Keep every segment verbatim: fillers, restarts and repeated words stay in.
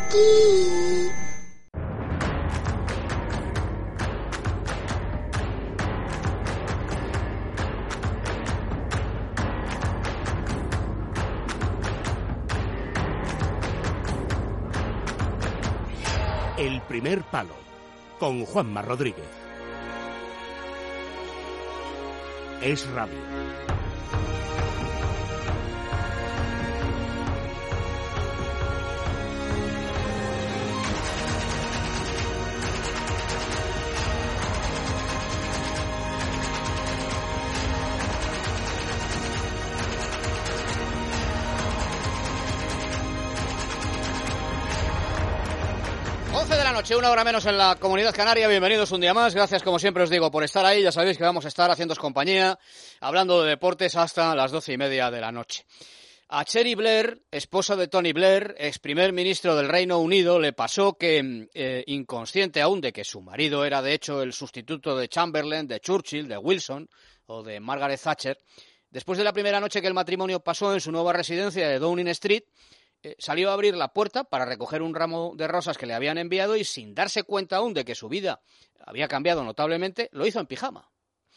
aquí. El primer palo, con Juanma Rodríguez. Es Radio. Una hora menos en la Comunidad Canaria. Bienvenidos un día más. Gracias, como siempre os digo, por estar ahí. Ya sabéis que vamos a estar haciéndoos compañía, hablando de deportes hasta las doce y media de la noche. A Cherie Blair, esposa de Tony Blair, ex primer ministro del Reino Unido, le pasó que, eh, inconsciente aún de que su marido era de hecho el sustituto de Chamberlain, de Churchill, de Wilson o de Margaret Thatcher, después de la primera noche que el matrimonio pasó en su nueva residencia de Downing Street, Eh, salió a abrir la puerta para recoger un ramo de rosas que le habían enviado y, sin darse cuenta aún de que su vida había cambiado notablemente, lo hizo en pijama,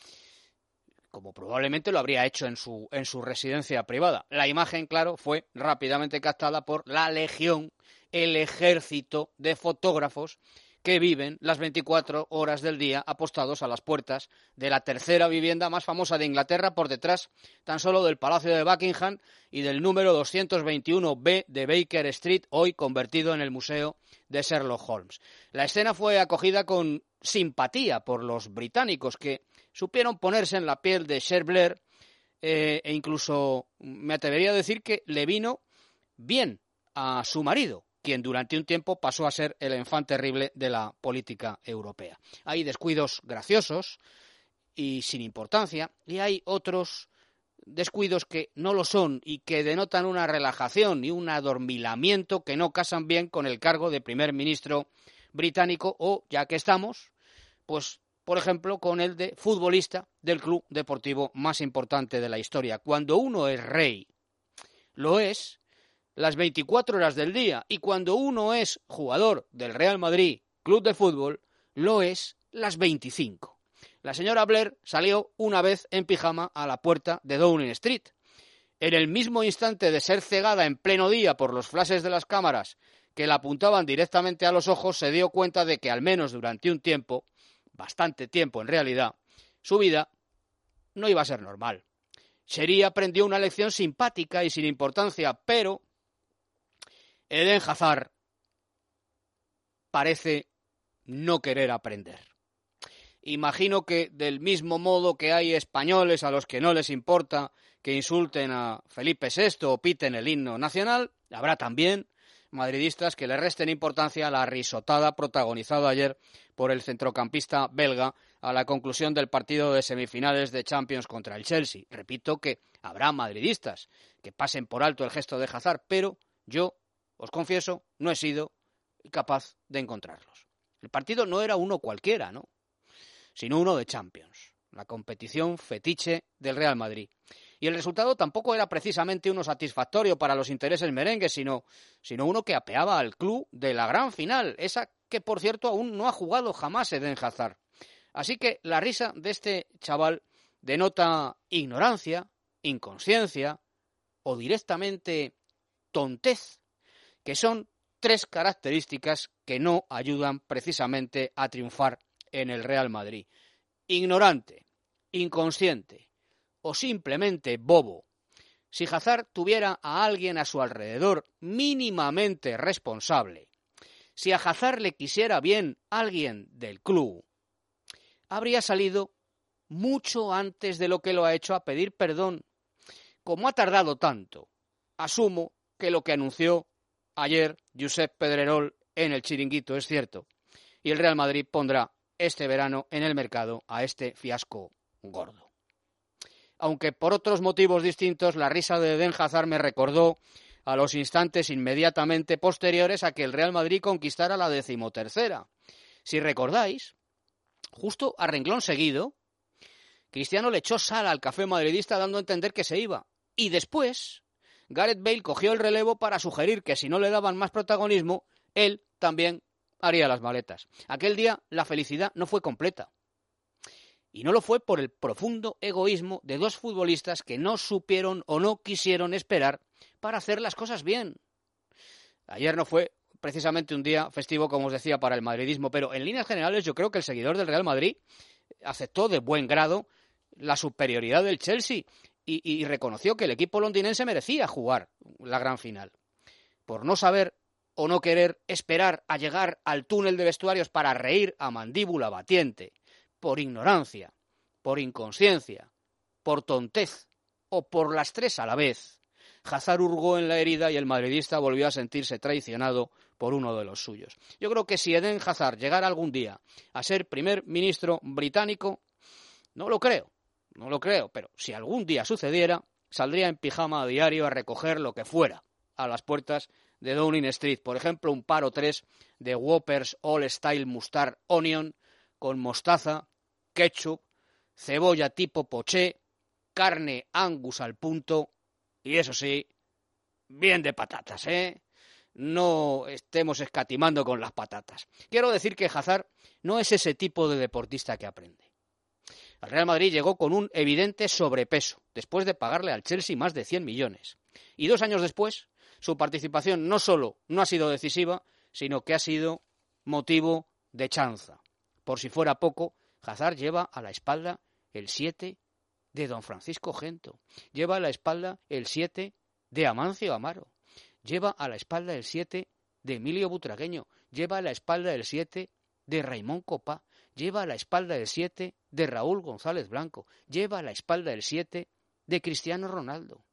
como probablemente lo habría hecho en su, en su residencia privada. La imagen, claro, fue rápidamente captada por la legión, el ejército de fotógrafos que viven las veinticuatro horas del día apostados a las puertas de la tercera vivienda más famosa de Inglaterra, por detrás tan solo del Palacio de Buckingham y del número doscientos veintiuno B de Baker Street, hoy convertido en el Museo de Sherlock Holmes. La escena fue acogida con simpatía por los británicos, que supieron ponerse en la piel de Cherie Blair, eh, e incluso me atrevería a decir que le vino bien a su marido, quien durante un tiempo pasó a ser el enfant terrible de la política europea. Hay descuidos graciosos y sin importancia, y hay otros descuidos que no lo son y que denotan una relajación y un adormilamiento que no casan bien con el cargo de primer ministro británico o, ya que estamos, pues, por ejemplo, con el de futbolista del club deportivo más importante de la historia. Cuando uno es rey, lo es las veinticuatro horas del día, y cuando uno es jugador del Real Madrid, club de fútbol, lo es las veinticinco. La señora Blair salió una vez en pijama a la puerta de Downing Street. En el mismo instante de ser cegada en pleno día por los flashes de las cámaras que la apuntaban directamente a los ojos, se dio cuenta de que, al menos durante un tiempo, bastante tiempo en realidad, su vida no iba a ser normal. Cherie aprendió una lección simpática y sin importancia, pero Eden Hazard parece no querer aprender. Imagino que, del mismo modo que hay españoles a los que no les importa que insulten a Felipe sexto o piten el himno nacional, habrá también madridistas que le resten importancia a la risotada protagonizada ayer por el centrocampista belga a la conclusión del partido de semifinales de Champions contra el Chelsea. Repito que habrá madridistas que pasen por alto el gesto de Hazard, pero yo, os confieso, no he sido capaz de encontrarlos. El partido no era uno cualquiera, ¿no?, sino uno de Champions, la competición fetiche del Real Madrid. Y el resultado tampoco era precisamente uno satisfactorio para los intereses merengues, sino, sino uno que apeaba al club de la gran final, esa que, por cierto, aún no ha jugado jamás Eden Hazard. Así que la risa de este chaval denota ignorancia, inconsciencia o directamente tontez, que son tres características que no ayudan precisamente a triunfar en el Real Madrid. Ignorante, inconsciente o simplemente bobo. Si Hazard tuviera a alguien a su alrededor mínimamente responsable, si a Hazard le quisiera bien alguien del club, habría salido mucho antes de lo que lo ha hecho a pedir perdón. Como ha tardado tanto, asumo que lo que anunció ayer Josep Pedrerol en el Chiringuito es cierto, y el Real Madrid pondrá este verano en el mercado a este fiasco gordo. Aunque por otros motivos distintos, la risa de Eden Hazard me recordó a los instantes inmediatamente posteriores a que el Real Madrid conquistara la decimotercera. Si recordáis, justo a renglón seguido, Cristiano le echó sal al café madridista dando a entender que se iba. Y después, Gareth Bale cogió el relevo para sugerir que si no le daban más protagonismo, él también haría las maletas. Aquel día la felicidad no fue completa. Y no lo fue por el profundo egoísmo de dos futbolistas que no supieron o no quisieron esperar para hacer las cosas bien. Ayer no fue precisamente un día festivo, como os decía, para el madridismo, pero en líneas generales yo creo que el seguidor del Real Madrid aceptó de buen grado la superioridad del Chelsea y, y reconoció que el equipo londinense merecía jugar la gran final. Por no saber o no querer esperar a llegar al túnel de vestuarios para reír a mandíbula batiente, por ignorancia, por inconsciencia, por tontez o por las tres a la vez, Hazard hurgó en la herida y el madridista volvió a sentirse traicionado por uno de los suyos. Yo creo que si Eden Hazard llegara algún día a ser primer ministro británico, no lo creo, no lo creo, pero si algún día sucediera, saldría en pijama a diario a recoger lo que fuera a las puertas de Downing Street. Por ejemplo, un par o tres de Whoppers All Style Mustard Onion con mostaza, ketchup, cebolla tipo poché, carne Angus al punto y eso sí, bien de patatas, ¿eh? No estemos escatimando con las patatas. Quiero decir que Hazard no es ese tipo de deportista que aprende. El Real Madrid llegó con un evidente sobrepeso, después de pagarle al Chelsea más de cien millones. Y dos años después, su participación no solo no ha sido decisiva, sino que ha sido motivo de chanza. Por si fuera poco, Hazard lleva a la espalda el siete de don Francisco Gento, lleva a la espalda el siete de Amancio Amaro, lleva a la espalda el siete de Emilio Butragueño, lleva a la espalda el siete de Raimón Copá, lleva a la espalda el siete de Raúl González Blanco, lleva a la espalda el siete de Cristiano Ronaldo.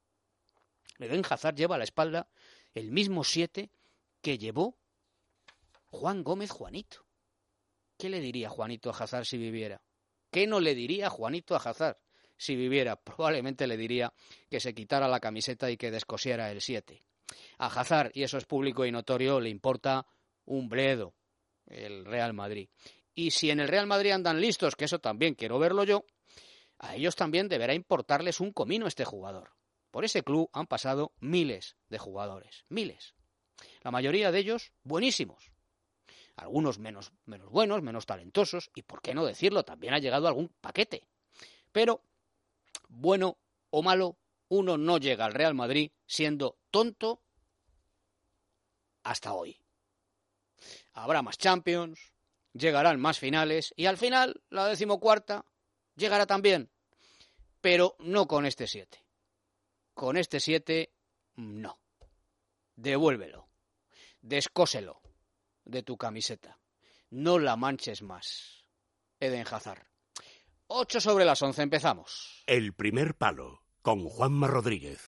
Eden Hazard lleva a la espalda el mismo siete que llevó Juan Gómez Juanito. ¿Qué le diría Juanito a Hazard si viviera? ¿Qué no le diría Juanito a Hazard si viviera? Probablemente le diría que se quitara la camiseta y que descosiera el siete. A Hazard, y eso es público y notorio, le importa un bledo el Real Madrid. Y si en el Real Madrid andan listos, que eso también quiero verlo yo, a ellos también deberá importarles un comino este jugador. Por ese club han pasado miles de jugadores, miles. La mayoría de ellos buenísimos. Algunos menos, menos buenos, menos talentosos, y por qué no decirlo, también ha llegado algún paquete. Pero, bueno o malo, uno no llega al Real Madrid siendo tonto hasta hoy. Habrá más Champions, llegarán más finales, y al final, la decimocuarta, llegará también. Pero no con este siete. Con este siete, no. Devuélvelo. Descóselo de tu camiseta. No la manches más. Eden Hazard. ocho sobre las once, empezamos. El primer palo, con Juanma Rodríguez.